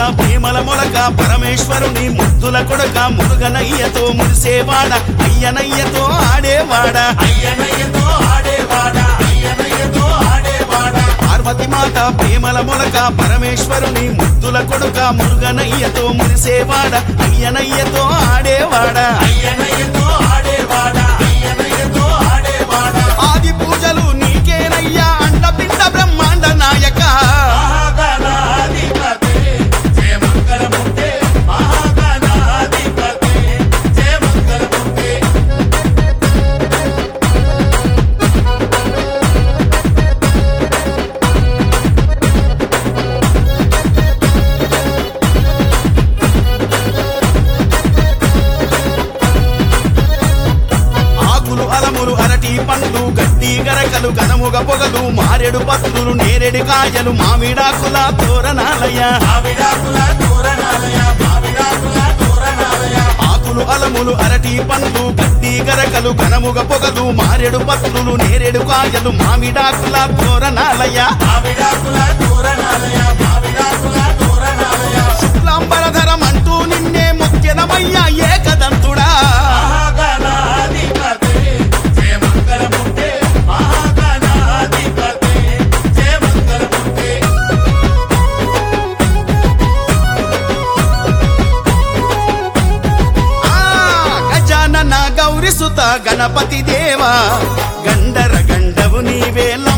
భీమల మొలక పరమేశ్వరుని ముద్దుల కొడక మురుగనయ్యతో మురిసేవాడ అయ్యనయ్యతో ఆడేవాడ పార్వతి మాత భీమల మొలక పరమేశ్వరుని ముద్దుల కొడుక మురుగనయ్యతో మురిసేవాడ అయ్యనయ్యతో ఆడేవాడ ఆది పూజలు నీకేనయ్యా అండపిండ బ్రహ్మాండ నాయక పండ్లు గడ్డి గరకలు గనముగ పొగలు మారెడు పత్రులు నేరెడి కాయలు మామిడాకుల తోరణాలయ ఆకులు అలములు అరటి పండ్లు గడ్డి గరకలు గనముగ పొగలు మారెడు పత్రులు నేరెడు కాయలు మామిడాకుల తోరణాలయ శుక్లాంబరధరం అంటూ నిన్నే ముఖ్యనమయ్యా ఏకదంతుడా గౌరిసుత గణపతి దేవా గండర గండవు నీవేలా